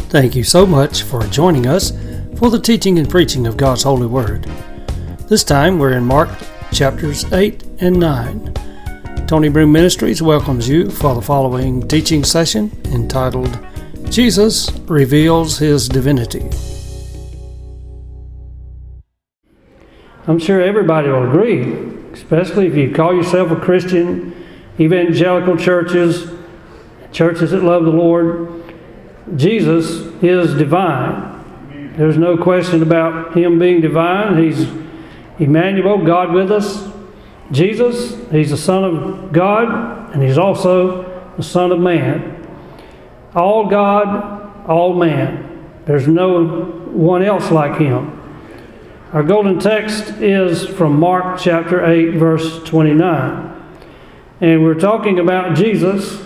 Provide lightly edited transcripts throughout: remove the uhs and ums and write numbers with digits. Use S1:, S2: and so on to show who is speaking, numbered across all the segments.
S1: Thank you so much for joining us for the teaching and preaching of God's holy word. This time we're in Mark chapters 8 and 9. Tony Broom Ministries welcomes you for the following teaching session entitled Jesus Reveals His Divinity. I'm sure everybody will agree, especially if you call yourself a Christian, evangelical churches that love the Lord. Jesus is divine. There's no question about Him being divine. He's Emmanuel, God with us. Jesus, He's the Son of God, and He's also the Son of Man. All God, all man. There's no one else like Him. Our golden text is from Mark chapter 8, verse 29. And we're talking about Jesus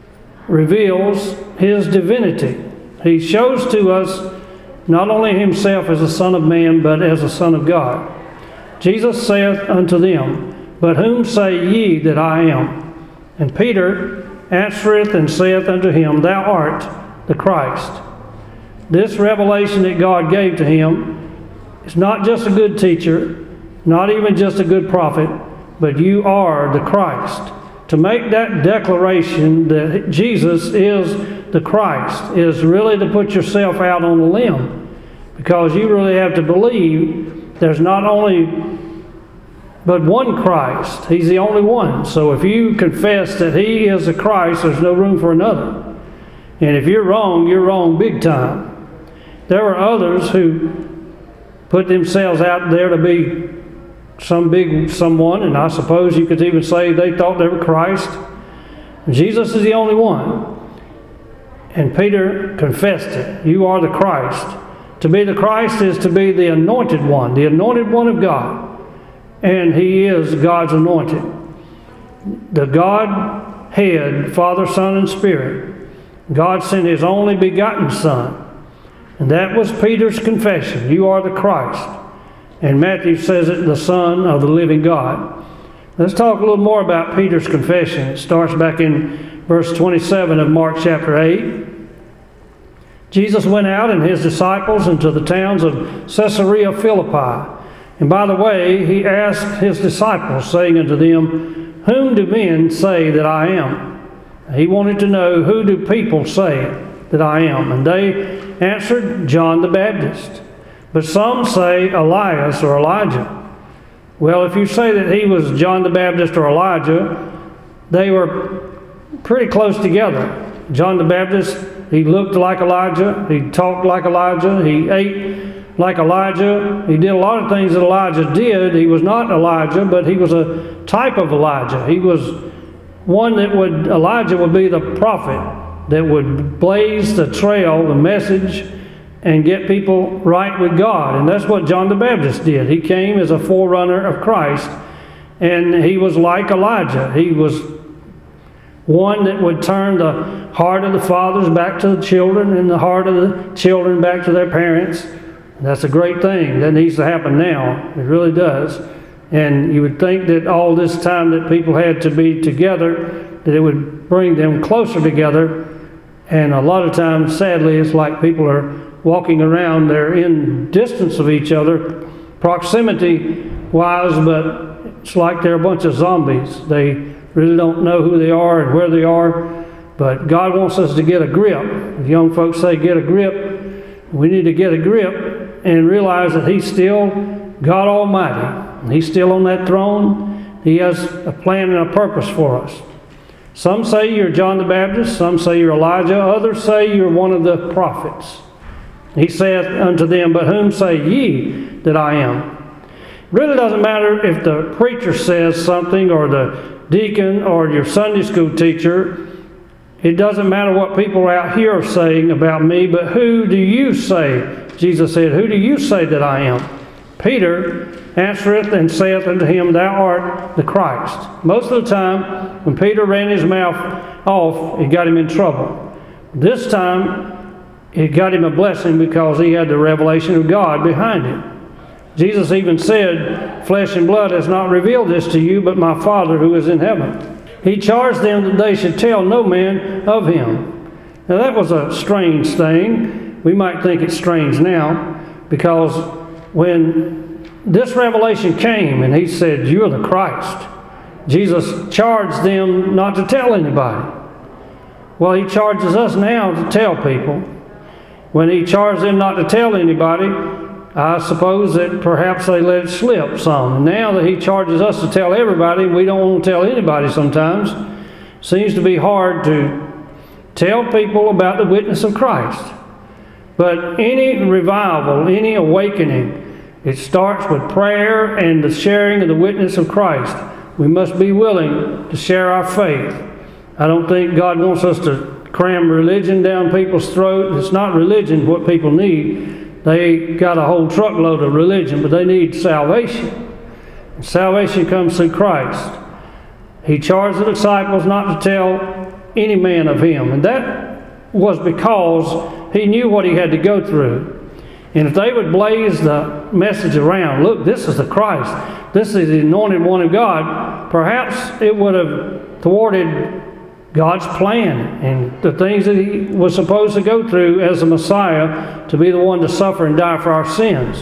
S1: reveals His divinity. He shows to us not only Himself as the Son of Man, but as the Son of God. Jesus saith unto them, But whom say ye that I am? And Peter answereth and saith unto him, Thou art the Christ. This revelation that God gave to him is not just a good teacher, not even just a good prophet, but you are the Christ. To make that declaration that Jesus is the Christ is really to put yourself out on a limb, because you really have to believe there's not only but one Christ. He's the only one. So if you confess that He is the Christ, there's no room for another. And if you're wrong big time. There were others who put themselves out there to be some big someone, and I suppose you could even say they thought they were Christ. Jesus is the only one. And Peter confessed it. You are the Christ. To be the Christ is to be the anointed one of God. And He is God's anointed. The Godhead, Father, Son, and Spirit. God sent His only begotten Son. And that was Peter's confession. You are the Christ. And Matthew says it, the Son of the living God. Let's talk a little more about Peter's confession. It starts back in verse 27 of Mark chapter 8. Jesus went out and His disciples into the towns of Caesarea Philippi. And by the way, He asked His disciples, saying unto them, Whom do men say that I am? He wanted to know, who do people say that I am? And they answered, John the Baptist. But some say Elias or Elijah. Well, if you say that he was John the Baptist or Elijah, they were pretty close together. John the Baptist, he looked like Elijah. He talked like Elijah. He ate like Elijah. He did a lot of things that Elijah did. He was not Elijah, but he was a type of Elijah. He was one Elijah would be the prophet that would blaze the trail, the message, and get people right with God. And that's what John the Baptist did. He came as a forerunner of Christ, and he was like Elijah. He was one that would turn the heart of the fathers back to the children and the heart of the children back to their parents. And that's a great thing. That needs to happen now. It really does. And you would think that all this time that people had to be together, that it would bring them closer together. And a lot of times, sadly, it's like people are walking around, they're in distance of each other, proximity-wise, but it's like they're a bunch of zombies. They really don't know who they are and where they are. But God wants us to get a grip. The young folks say, get a grip. We need to get a grip and realize that He's still God Almighty. He's still on that throne. He has a plan and a purpose for us. Some say you're John the Baptist. Some say you're Elijah. Others say you're one of the prophets. He saith unto them, But whom say ye that I am? It really doesn't matter if the preacher says something, or the deacon, or your Sunday school teacher. It doesn't matter what people out here are saying about me, but who do you say? Jesus said, Who do you say that I am? Peter answereth and saith unto him, Thou art the Christ. Most of the time, when Peter ran his mouth off, it got him in trouble. This time, it got him a blessing because he had the revelation of God behind him. Jesus even said, Flesh and blood has not revealed this to you, but my Father who is in heaven. He charged them that they should tell no man of Him. Now that was a strange thing. we might think it's strange now, because when this revelation came and he said, "You're the Christ," Jesus charged them not to tell anybody. Well, he charges us now to tell people. When he charged them not to tell anybody, I suppose that perhaps they let it slip some. Now that he charges us to tell everybody, we don't want to tell anybody sometimes. It seems to be hard to tell people about the witness of Christ. But any revival, any awakening, it starts with prayer and the sharing of the witness of Christ. We must be willing to share our faith. I don't think God wants us to cram religion down people's throat. It's not religion what people need. They got a whole truckload of religion, but they need salvation. And salvation comes through Christ. He charged the disciples not to tell any man of him. And that was because he knew what he had to go through. And if they would blaze the message around, look, this is the Christ, this is the anointed one of God, perhaps it would have thwarted God's plan and the things that he was supposed to go through as the Messiah, to be the one to suffer and die for our sins.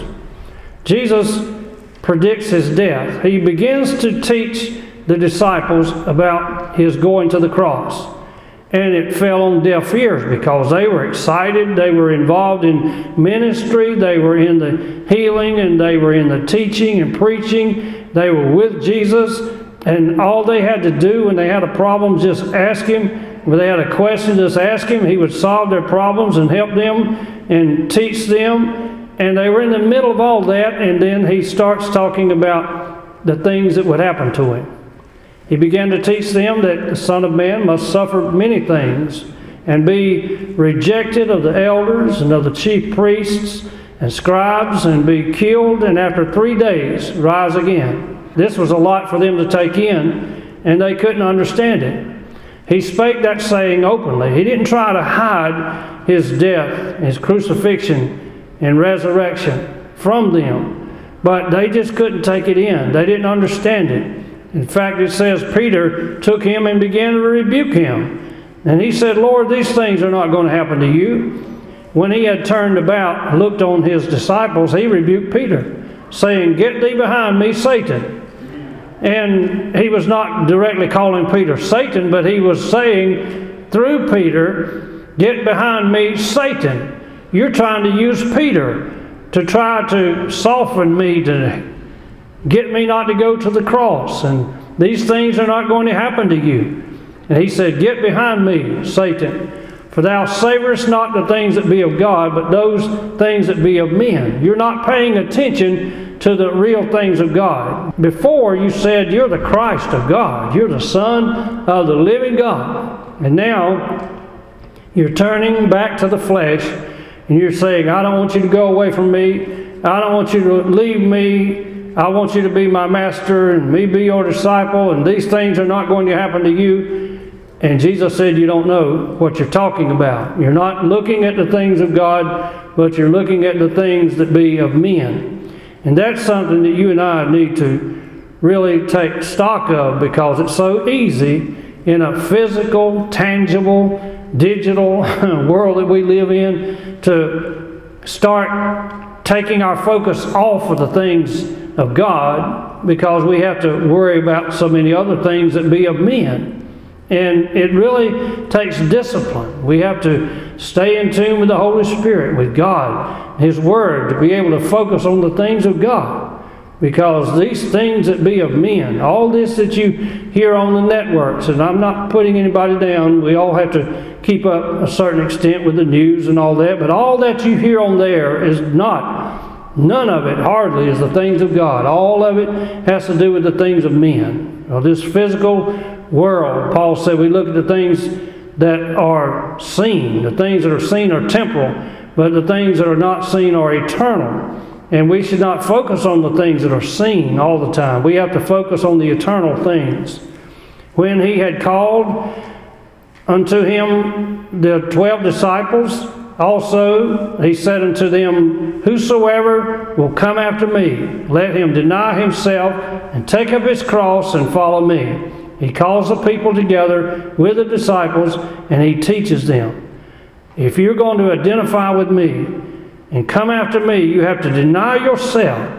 S1: Jesus predicts his death. He begins to teach the disciples about his going to the cross. And it fell on deaf ears because they were excited. They were involved in ministry. They were in the healing and they were in the teaching and preaching. They were with Jesus. And all they had to do when they had a problem, just ask him. When they had a question, just ask him. He would solve their problems and help them and teach them. And they were in the middle of all that. And then he starts talking about the things that would happen to him. He began to teach them that the Son of Man must suffer many things and be rejected of the elders and of the chief priests and scribes and be killed, and after 3 days rise again. This was a lot for them to take in, and they couldn't understand it. He spake that saying openly. He didn't try to hide his death, his crucifixion and resurrection from them, but they just couldn't take it in. They didn't understand it. In fact, it says Peter took him and began to rebuke him. And he said, "Lord, these things are not going to happen to you." When he had turned about and looked on his disciples, he rebuked Peter, saying, "Get thee behind me, Satan." And he was not directly calling Peter Satan, but he was saying through Peter, "Get behind me, Satan. You're trying to use Peter to try to soften me, to get me not to go to the cross, and these things are not going to happen to you." And he said, "Get behind me, Satan, for thou savorest not the things that be of God, but those things that be of men." You're not paying attention to the real things of God. Before you said you're the Christ of God, you're the Son of the living God, and now you're turning back to the flesh, and you're saying, "I don't want you to go away from me. I don't want you to leave me. I want you to be my master and me be your disciple, and these things are not going to happen to you." And Jesus said, "You don't know what you're talking about. You're not looking at the things of God, but you're looking at the things that be of men." And that's something that you and I need to really take stock of, because it's so easy in a physical, tangible, digital world that we live in to start taking our focus off of the things of God, because we have to worry about so many other things that be of men. And it really takes discipline. We have to stay in tune with the Holy Spirit, with God, His Word, to be able to focus on the things of God. Because these things that be of men, all this that you hear on the networks, and I'm not putting anybody down, we all have to keep up a certain extent with the news and all that, but all that you hear on there is none of it hardly is the things of God. All of it has to do with the things of men. Well, this physical world, Paul said, we look at the things that are seen. The things that are seen are temporal, but the things that are not seen are eternal. And we should not focus on the things that are seen all the time. We have to focus on the eternal things. When he had called unto him the 12 disciples, also he said unto them, "Whosoever will come after me, let him deny himself and take up his cross and follow me." He calls the people together with the disciples and he teaches them. If you're going to identify with me and come after me, you have to deny yourself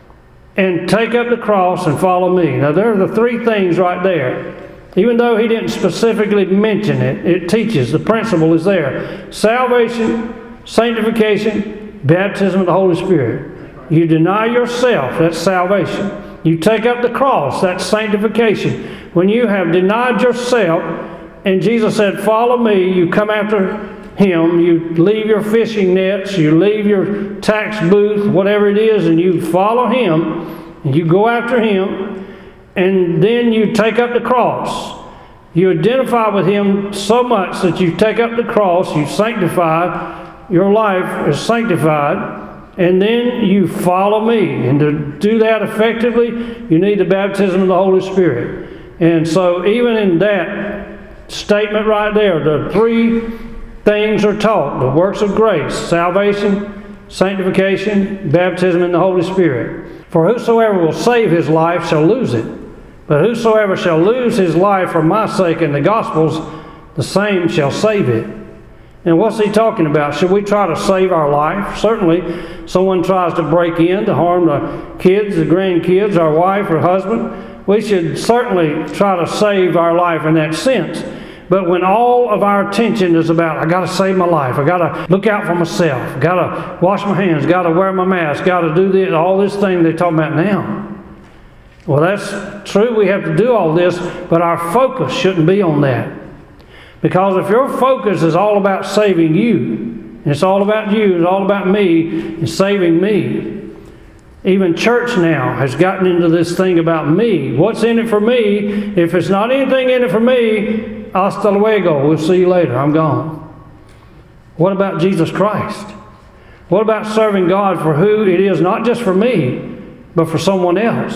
S1: and take up the cross and follow me. Now, there are the three things right there. Even though he didn't specifically mention it, it teaches. The principle is there. Salvation, sanctification, baptism of the Holy Spirit. You deny yourself, that's salvation. You take up the cross, that's sanctification. When you have denied yourself, and Jesus said, follow me, you come after him, you leave your fishing nets, you leave your tax booth, whatever it is, and you follow him, and you go after him, and then you take up the cross. You identify with him so much that you take up the cross, you sanctify, your life is sanctified, and then you follow me. And to do that effectively, you need the baptism of the Holy Spirit. And so even in that statement right there, the three things are taught. The works of grace, salvation, sanctification, baptism in the Holy Spirit. For whosoever will save his life shall lose it. But whosoever shall lose his life for my sake and the gospel's, the same shall save it. And what's he talking about? Should we try to save our life? Certainly, someone tries to break in to harm the kids, the grandkids, our wife or husband. We should certainly try to save our life in that sense. But when all of our attention is about, I got to save my life, I got to look out for myself, got to wash my hands, got to wear my mask, got to do this, all this thing they're talking about now. Well, that's true. We have to do all this, but our focus shouldn't be on that. Because if your focus is all about saving you, and it's all about you, it's all about me, and saving me, even church now has gotten into this thing about me. What's in it for me? If it's not anything in it for me, hasta luego, we'll see you later, I'm gone. What about Jesus Christ? What about serving God for who it is, not just for me, but for someone else?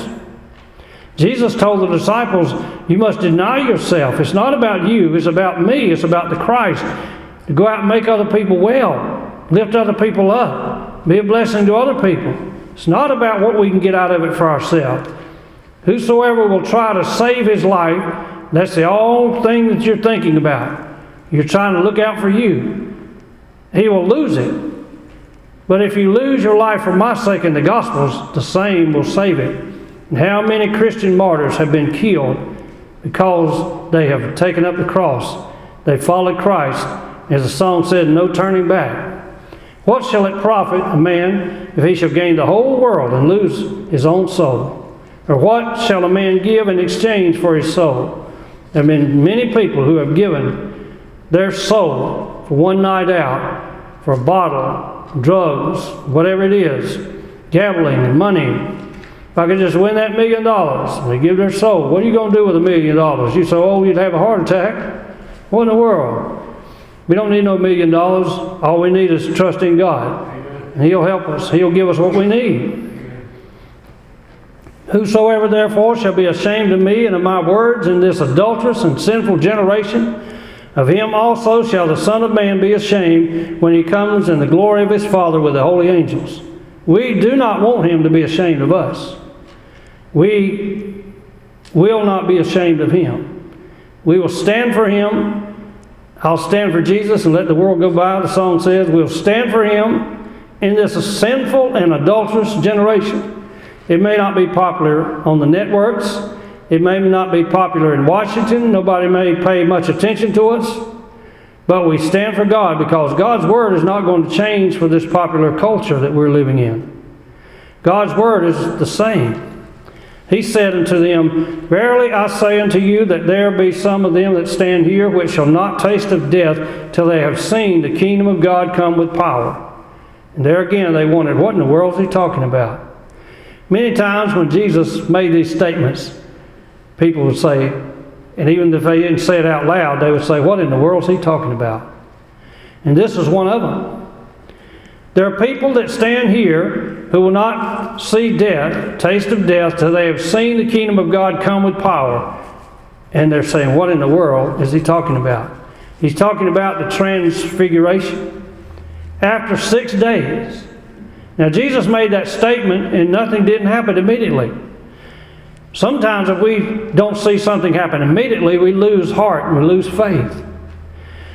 S1: Jesus told the disciples, you must deny yourself. It's not about you, it's about me, it's about the Christ. To go out and make other people well, lift other people up, be a blessing to other people. It's not about what we can get out of it for ourselves. Whosoever will try to save his life, that's the only thing that you're thinking about. You're trying to look out for you. He will lose it. But if you lose your life for my sake and the gospel's, the same will save it. And how many Christian martyrs have been killed because they have taken up the cross. They followed Christ. As the song said, no turning back. What shall it profit a man if he shall gain the whole world and lose his own soul? Or what shall a man give in exchange for his soul? There have been many people who have given their soul for one night out, for a bottle, drugs, whatever it is, gambling and money. If I could just win that $1 million, they give their soul. What are you going to do with $1 million? You say, oh, you'd have a heart attack. What in the world? We don't need no $1 million. All we need is trust in God. And He'll help us. He'll give us what we need. Whosoever therefore shall be ashamed of me and of my words in this adulterous and sinful generation, of him also shall the Son of Man be ashamed when he comes in the glory of his Father with the holy angels. We do not want him to be ashamed of us. We will not be ashamed of him. We will stand for him. I'll stand for Jesus and let the world go by, the song says. We'll stand for him in this sinful and adulterous generation. It may not be popular on the networks. It may not be popular in Washington. Nobody may pay much attention to us. But we stand for God because God's Word is not going to change for this popular culture that we're living in. God's Word is the same. He said unto them, verily I say unto you that there be some of them that stand here which shall not taste of death till they have seen the kingdom of God come with power. And there again they wondered, what in the world is he talking about? Many times when Jesus made these statements, people would say, and even if they didn't say it out loud, they would say, what in the world is he talking about? And this is one of them. There are people that stand here who will not see death, taste of death, till they have seen the kingdom of God come with power. And they're saying, what in the world is he talking about? He's talking about the transfiguration. After 6 days. Now Jesus made that statement and nothing didn't happen immediately. Sometimes if we don't see something happen immediately, we lose heart and we lose faith.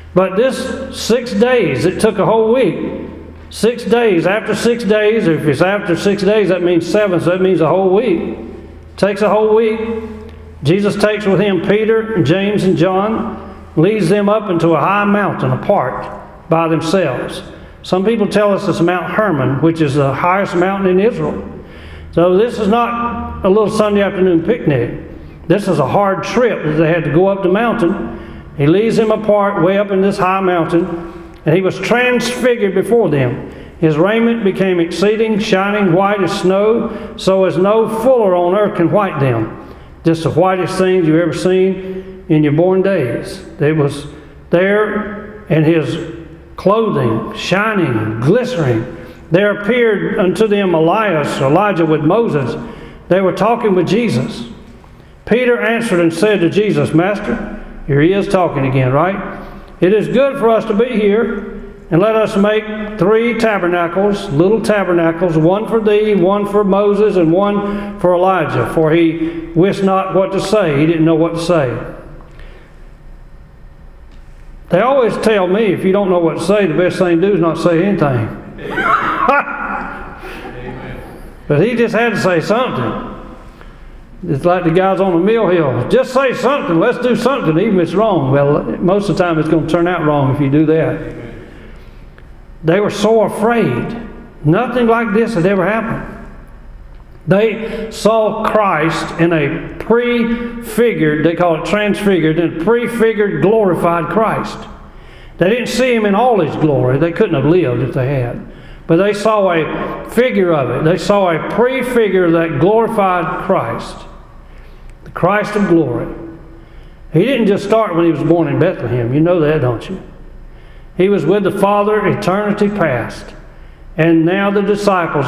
S1: But this 6 days, it took a whole week. 6 days. After 6 days, if it's after 6 days, that means 7, so that means a whole week. Takes a whole week. Jesus takes with him Peter and James and John, leads them up into a high mountain apart by themselves. Some people tell us it's Mount Hermon, which is the highest mountain in Israel. So this is not a little Sunday afternoon picnic. This is a hard trip that they had to go up the mountain. He leads them apart way up in this high mountain, and he was transfigured before them. His raiment became exceeding shining white as snow, so as no fuller on earth can white them. Just the whitest things you've ever seen in your born days. It was there, and his clothing shining, glistening. There appeared unto them Elijah with Moses. They were talking with Jesus. Peter answered and said to Jesus, Master, here he is talking again, right? It is good for us to be here, and let us make 3 tabernacles, little tabernacles, one for thee, one for Moses, and one for Elijah. For he wist not what to say. He didn't know what to say. They always tell me, if you don't know what to say, the best thing to do is not say anything. But he just had to say something. It's like the guys on the mill hill. Just say something. Let's do something, even if it's wrong. Well, most of the time it's going to turn out wrong if you do that. They were so afraid. Nothing like this had ever happened. They saw Christ in a prefigured, they call it transfigured, and prefigured glorified Christ. They didn't see him in all his glory. They couldn't have lived if they had. But they saw a figure of it. They saw a prefigure of that glorified Christ. The Christ of glory. He didn't just start when he was born in Bethlehem. You know that, don't you? He was with the Father eternity past. And now the disciples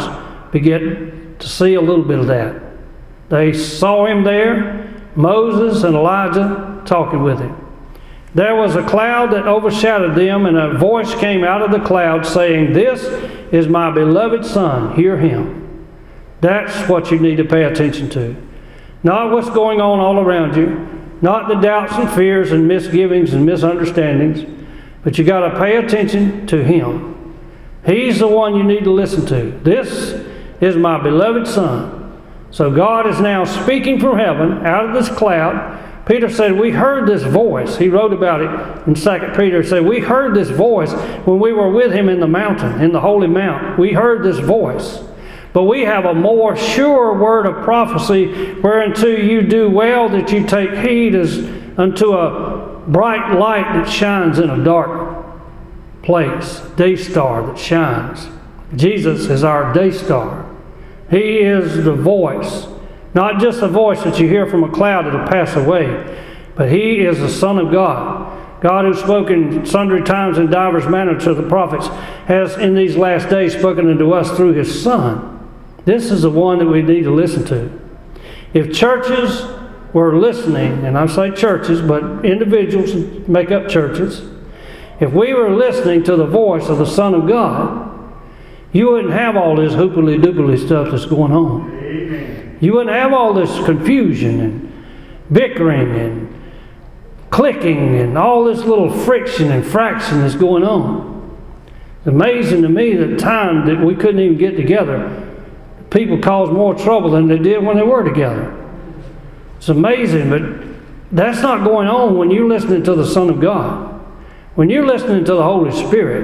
S1: began to see a little bit of that. They saw him there, Moses and Elijah talking with him. There was a cloud that overshadowed them, and a voice came out of the cloud saying, This is my beloved Son, hear him. That's what you need to pay attention to. Not what's going on all around you, not the doubts and fears and misgivings and misunderstandings, but you got to pay attention to him. He's the one you need to listen to. This is my beloved Son. So God is now speaking from heaven out of this cloud. Peter said, we heard this voice. He wrote about it in 2 Peter. He said, we heard this voice when we were with him in the mountain, in the holy mount. We heard this voice. But we have a more sure word of prophecy, whereunto you do well that you take heed as unto a bright light that shines in a dark place. Day star that shines. Jesus is our day star. He is the voice. Not just a voice that you hear from a cloud that will pass away, but he is the Son of God. God, who spoke in sundry times in divers manners to the prophets, has in these last days spoken unto us through his Son. This is the one that we need to listen to. If churches were listening, and I say churches, but individuals make up churches, if we were listening to the voice of the Son of God, you wouldn't have all this hoopily-doopily stuff that's going on. Amen. You wouldn't have all this confusion and bickering and clicking and all this little friction and fraction that's going on. It's amazing to me the time that we couldn't even get together. People caused more trouble than they did when they were together. It's amazing, but that's not going on when you're listening to the Son of God. When you're listening to the Holy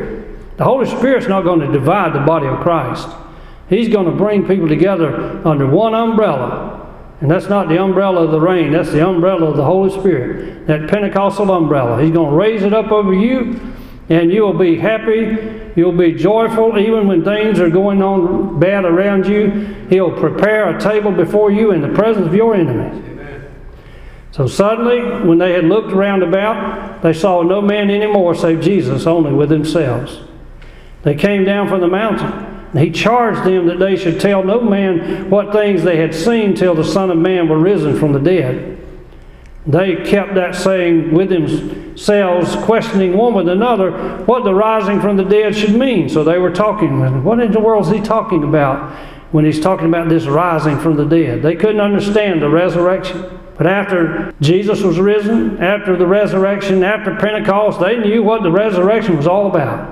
S1: Spirit's not going to divide the body of Christ. He's going to bring people together under one umbrella. And that's not the umbrella of the rain. That's the umbrella of the Holy Spirit. That Pentecostal umbrella. He's going to raise it up over you, and you'll be happy. You'll be joyful even when things are going on bad around you. He'll prepare a table before you in the presence of your enemies. Amen. So suddenly, when they had looked round about, they saw no man anymore save Jesus, only with themselves. They came down from the mountain. And he charged them that they should tell no man what things they had seen till the Son of Man were risen from the dead. They kept that saying with themselves, questioning one with another what the rising from the dead should mean. So they were talking, what in the world is he talking about when he's talking about this rising from the dead? They couldn't understand the resurrection. But after Jesus was risen, after the resurrection, after Pentecost, they knew what the resurrection was all about.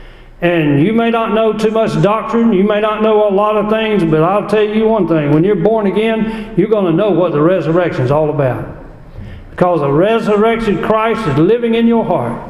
S1: And you may not know too much doctrine, you may not know a lot of things, but I'll tell you one thing. When you're born again, you're going to know what the resurrection is all about. Because the resurrected Christ is living in your heart.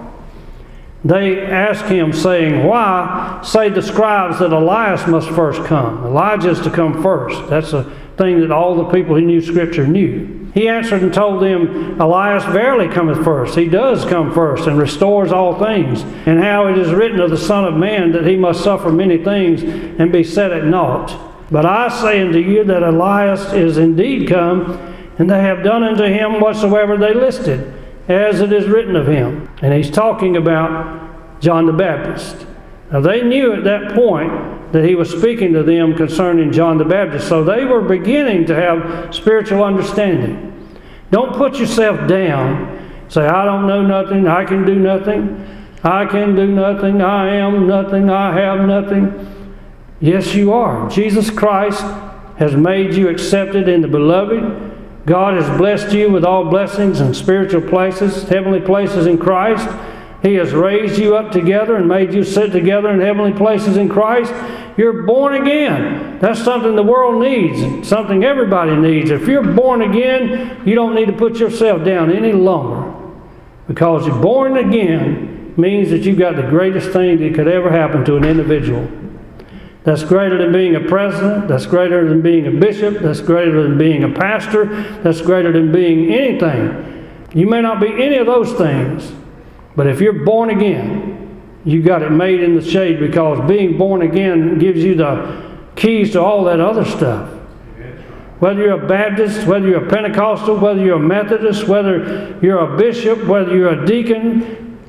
S1: They asked him, saying, "Why say the scribes that Elias must first come?" Elijah is to come first. That's a thing that all the people who knew Scripture knew. He answered and told them, "Elias verily cometh first. He does come first, and restores all things. And how it is written of the Son of Man, that he must suffer many things, and be set at naught. But I say unto you that Elias is indeed come, and they have done unto him whatsoever they listed, as it is written of him." And he's talking about John the Baptist. Now they knew at that point that he was speaking to them concerning John the Baptist, so they were beginning to have spiritual understanding. Don't put yourself down. Say, "I don't know nothing, I can do nothing, I can do nothing, I am nothing, I have nothing." Yes, you are. Jesus Christ has made you accepted in the Beloved. God has blessed you with all blessings and spiritual places, heavenly places in Christ. He has raised you up together and made you sit together in heavenly places in Christ. You're born again. That's something the world needs, something everybody needs. If you're born again, you don't need to put yourself down any longer. Because you're born again means that you've got the greatest thing that could ever happen to an individual. That's greater than being a president. That's greater than being a bishop. That's greater than being a pastor. That's greater than being anything. You may not be any of those things. But if you're born again, you got it made in the shade, because being born again gives you the keys to all that other stuff. Whether you're a Baptist, whether you're a Pentecostal, whether you're a Methodist, whether you're a bishop, whether you're a deacon,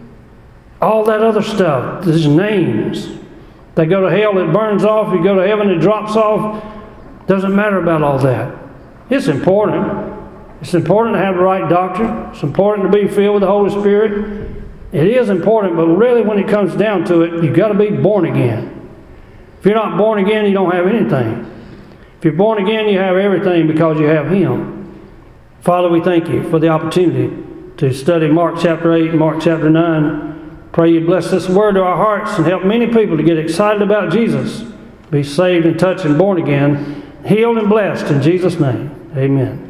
S1: all that other stuff, there's names. They go to hell, it burns off. You go to heaven, it drops off. Doesn't matter about all that. It's important. It's important to have the right doctrine. It's important to be filled with the Holy Spirit. It is important, but really when it comes down to it, you've got to be born again. If you're not born again, you don't have anything. If you're born again, you have everything, because you have Him. Father, we thank you for the opportunity to study Mark chapter 8 and Mark chapter 9. Pray you bless this word to our hearts and help many people to get excited about Jesus, be saved and touched and born again, healed and blessed in Jesus' name. Amen.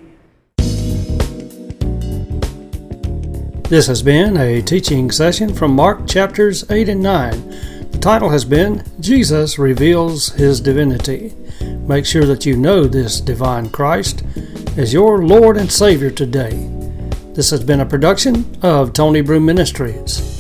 S1: This has been a teaching session from Mark chapters 8 and 9. The title has been Jesus Reveals His Divinity. Make sure that you know this divine Christ as your Lord and Savior today. This has been a production of Tony Broom Ministries.